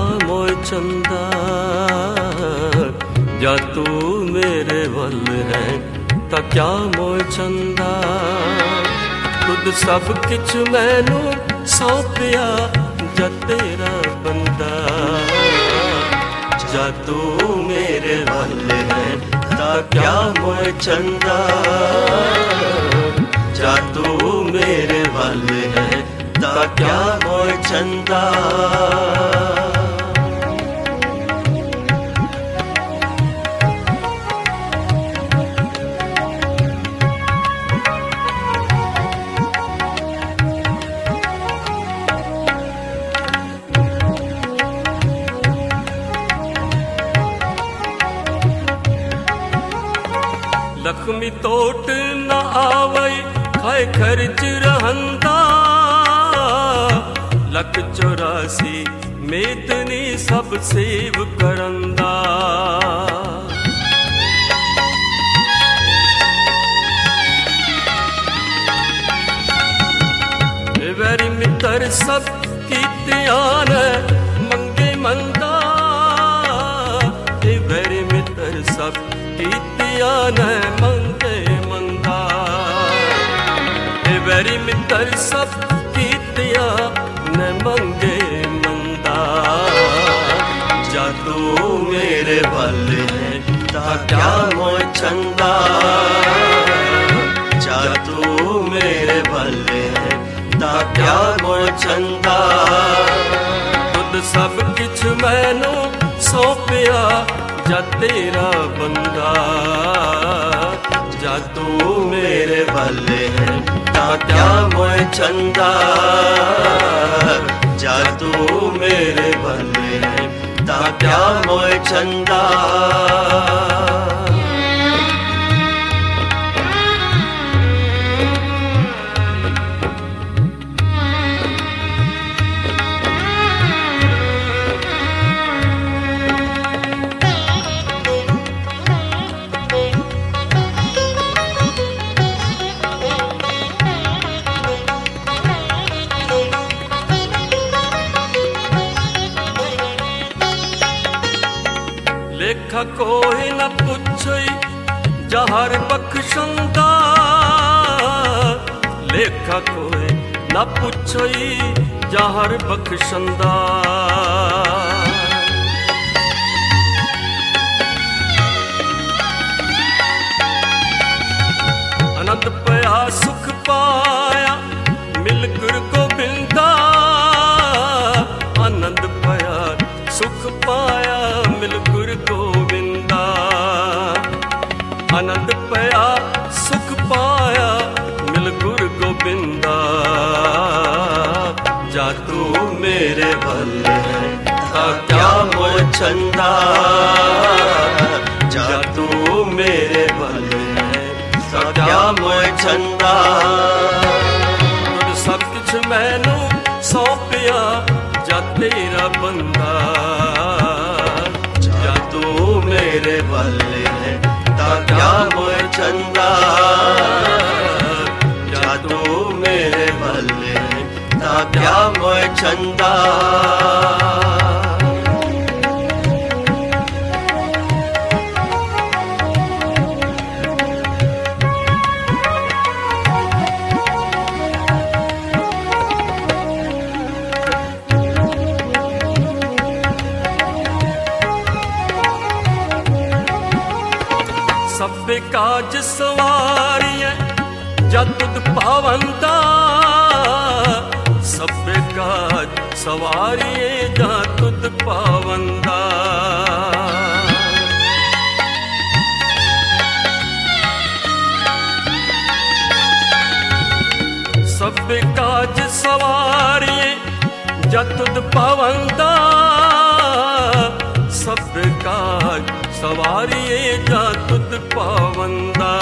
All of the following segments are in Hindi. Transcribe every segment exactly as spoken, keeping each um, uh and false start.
मोए चंदा जा तू मेरे वल है ता क्या मोए चंदा खुद सब किछ मैनू सौंपिया जा तेरा बंदा जा तू मेरे वल है ता क्या मोए चंदा जा तू मेरे वल है ता क्या मोए चंदा लक्ष्मी तोट न आवई खाए खर्च रहंदा लख चौरासी मेदनी सब सेव करंदा वैरी मित्र सब कीतियान मंगे मंदा वैरी मित्र सब कीतियान मंगे मंदा वैरी मित्र सब कीतिया न मंगे मंदा जा तू मेरे वल है ता क्या मोए चंदा जा तू मेरे वल है ता क्या मोए चंदा खुद सब किछ मैनू सौंपिया जा तेरा बंदा जा तू मेरे वल है ता क्या मोए चंदा जा तू मेरे वल है ता क्या मोए चंदा लेखा कोई न पुछई जहर बख्शंदा लेखा कोई न पुछई जहर बख्शंदा अनंत पया सुख पाया मिल गुरु गोबिंदा आनंद पया सुख पाया मिल गुरु गोविंदा आनंद पया सुख पाया मिल गुरु गोविंदा जा तू मेरे वल है ता क्या मोए चंदा जा तू मेरे वल है ता क्या मोए चंदा सब कुछ मैनू सौंपिया जा तेरा बंदा जा तू मेरे वल है ता क्या मोए चंदा जा तू मेरे वल है ता क्या मोए चंदा सब काज सवारिय जा तुद पावंदा सब काज सवारिय जा तुद पावंदा सब काज सवारिय जा तुद पावंदा सब काज सवारिए जा तुद पावंदा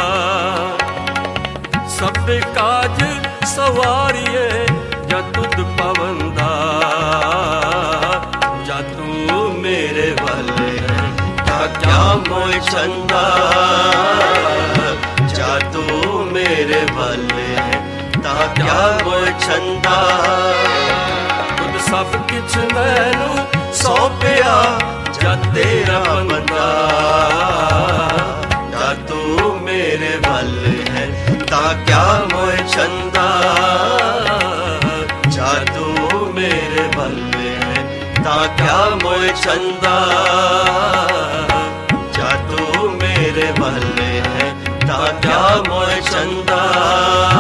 सब काज सवारिए जा तुद पावंदा जा तू मेरे वल है ता क्या मोए चंदा जा तू मेरे वल है ता क्या मोए चंदा खुद सब किछ मैनू सौंप मेरा बंदा, जा तू मेरे वल है ता क्या मोए छंदा, जा तू मेरे वल है ता क्या मोए छंदा, जा तू मेरे वल है ता क्या मोए छंदा।